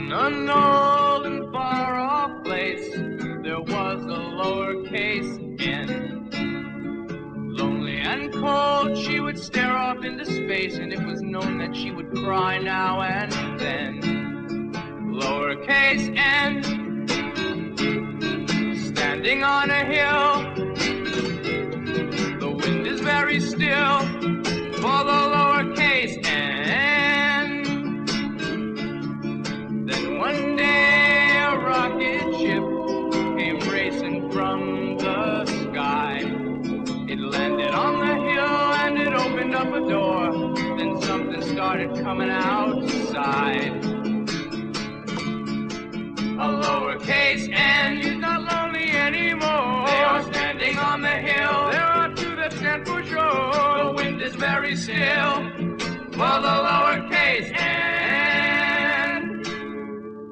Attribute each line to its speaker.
Speaker 1: an old and far-off place, there was a lowercase n. Lonely and cold, she would stare off into space, and it was known that she would cry now and then. Lowercase n, standing on a hill. The wind is very still for the lowercase n. Then one day a rocket ship came racing from the sky. It landed on the hill and it opened up a door. Then something started coming outside. A lowercase n is not lonely anymore. They are standing on the hill. There are two that stand for sure. The wind is very still for the lowercase n.